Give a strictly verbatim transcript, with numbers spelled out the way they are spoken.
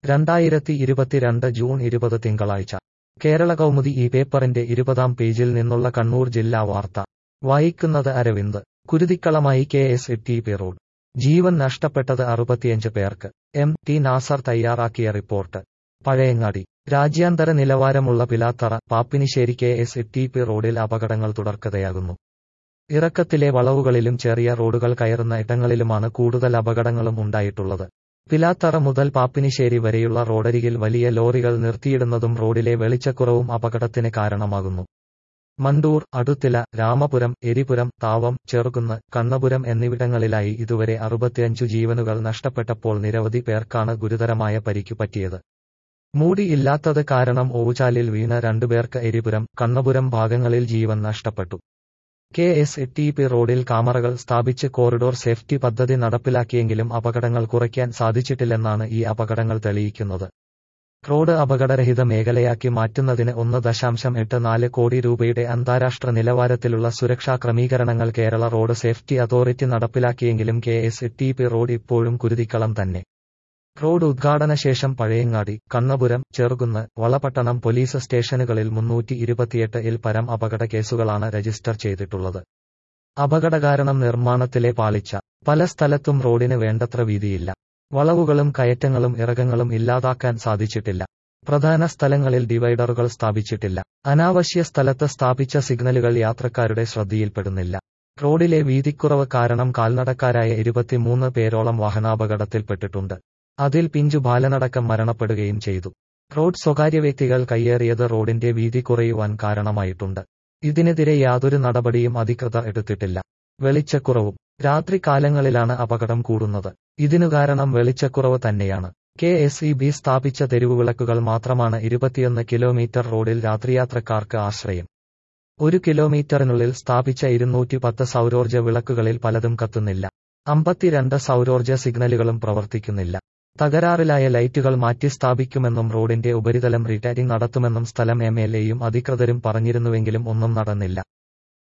രണ്ടായിരത്തി ഇരുപത്തിരണ്ട് ജൂൺ ഇരുപത് തിങ്കളാഴ്ച കേരള കൗമുദി ഈ പേപ്പറിന്റെ ഇരുപതാം പേജിൽ നിന്നുള്ള കണ്ണൂർ ജില്ലാ വാർത്ത വായിക്കുന്നത് അരവിന്ദ്. കുരുതിക്കളമായി K S E T P road. ജീവൻ നഷ്ടപ്പെട്ടത് അറുപത്തിയഞ്ച് പേർക്ക്. എം ടി നാസർ തയ്യാറാക്കിയ റിപ്പോർട്ട്. പഴയങ്ങാടി. രാജ്യാന്തര നിലവാരമുള്ള Pilathara Pappinisseri K S E T P റോഡിൽ അപകടങ്ങൾ തുടർക്കഥയാകുന്നു. ഇറക്കത്തിലെ വളവുകളിലും ചെറിയ റോഡുകൾ കയറുന്ന ഇടങ്ങളിലുമാണ് കൂടുതൽ അപകടങ്ങളും ഉണ്ടായിട്ടുള്ളത്. പിലാത്തറ മുതൽ പാപ്പിനിശ്ശേരി വരെയുള്ള റോഡരികിൽ വലിയ ലോറികൾ നിർത്തിയിടുന്നതും റോഡിലെ വെളിച്ചക്കുറവും അപകടത്തിന് കാരണമാകുന്നു. മണ്ടൂർ, അടുത്തില, രാമപുരം, എരിപുരം, താവം, ചെറുകുന്ന്, കണ്ണപുരം എന്നിവിടങ്ങളിലായി ഇതുവരെ അറുപത്തിയഞ്ചു ജീവനുകൾ നഷ്ടപ്പെട്ടപ്പോൾ നിരവധി പേർക്കാണ് ഗുരുതരമായ പരിക്കു പറ്റിയത്. മൂടി ഇല്ലാത്തത് കാരണം ഓവുചാലിൽ വീണ രണ്ടുപേർക്ക് എരിപുരം, കണ്ണപുരം ഭാഗങ്ങളിൽ ജീവൻ നഷ്ടപ്പെട്ടു. K S E T P റോഡിൽ കാമറകൾ സ്ഥാപിച്ച് കോറിഡോർ സേഫ്റ്റി പദ്ധതി നടപ്പിലാക്കിയെങ്കിലും അപകടങ്ങൾ കുറയ്ക്കാൻ സാധിച്ചിട്ടില്ലെന്നാണ് ഈ അപകടങ്ങൾ തെളിയിക്കുന്നത്. റോഡ് അപകടരഹിത മേഖലയാക്കി മാറ്റുന്നതിന് ഒന്ന് ദശാംശം എട്ട് നാല് കോടി രൂപയുടെ അന്താരാഷ്ട്ര നിലവാരത്തിലുള്ള സുരക്ഷാ ക്രമീകരണങ്ങൾ കേരള റോഡ് സേഫ്റ്റി അതോറിറ്റി നടപ്പിലാക്കിയെങ്കിലും K S E T P road ഇപ്പോഴും കുരുതിക്കളം തന്നെ. റോഡ് ഉദ്ഘാടന ശേഷം പഴയങ്ങാടി, കണ്ണപുരം, ചെറുകുന്ന്, വളപട്ടണം പോലീസ് സ്റ്റേഷനുകളിൽ മുന്നൂറ്റി ഇരുപത്തിയെട്ട് ഇൽ പരം അപകട കേസുകളാണ് രജിസ്റ്റർ ചെയ്തിട്ടുള്ളത്. അപകടകാരണം നിർമ്മാണത്തിലെ പാളിച്ച. പല സ്ഥലത്തും റോഡിന് വേണ്ടത്ര വീതിയില്ല. വളവുകളും കയറ്റങ്ങളും ഇറക്കങ്ങളും ഇല്ലാതാക്കാൻ സാധിച്ചിട്ടില്ല. പ്രധാന സ്ഥലങ്ങളിൽ ഡിവൈഡറുകൾ സ്ഥാപിച്ചിട്ടില്ല. അനാവശ്യ സ്ഥലത്ത് സ്ഥാപിച്ച സിഗ്നലുകൾ യാത്രക്കാരുടെ ശ്രദ്ധയിൽപ്പെടുന്നില്ല. റോഡിലെ വീതിക്കുറവ് കാരണം കാൽനടക്കാരായ ഇരുപത്തിമൂന്ന് പേരോളം വാഹനാപകടത്തിൽപ്പെട്ടിട്ടുണ്ട്. അതിൽ പിഞ്ചു ബാലനടക്കം മരണപ്പെടുകയും ചെയ്തു. റോഡ് സ്വകാര്യ വ്യക്തികൾ കയ്യേറിയത് റോഡിന്റെ വീതി കുറയുവാൻ കാരണമായിട്ടുണ്ട്. ഇതിനെതിരെ യാതൊരു നടപടിയും അധികൃതർ എടുത്തിട്ടില്ല. വെളിച്ചക്കുറവും. രാത്രികാലങ്ങളിലാണ് അപകടം കൂടുന്നത്. ഇതിനു കാരണം വെളിച്ചക്കുറവ് തന്നെയാണ്. കെ എസ് ഇ ബി സ്ഥാപിച്ച തെരുവുവിളക്കുകൾ മാത്രമാണ് ഇരുപത്തിയൊന്ന് കിലോമീറ്റർ റോഡിൽ രാത്രിയാത്രക്കാർക്ക് ആശ്രയം. ഒരു കിലോമീറ്ററിനുള്ളിൽ സ്ഥാപിച്ച ഇരുന്നൂറ്റി പത്ത് സൗരോർജ്ജ വിളക്കുകളിൽ പലതും കത്തുന്നില്ല. അമ്പത്തിരണ്ട് സൗരോർജ്ജ സിഗ്നലുകളും പ്രവർത്തിക്കുന്നില്ല. തകരാറിലായ ലൈറ്റുകൾ മാറ്റി സ്ഥാപിക്കുമെന്നും റോഡിന്റെ ഉപരിതലം റീടാരിംഗ് നടത്തുമെന്നും സ്ഥലം എം എൽ എയും അധികൃതരും പറഞ്ഞിരുന്നുവെങ്കിലും ഒന്നും നടന്നില്ല.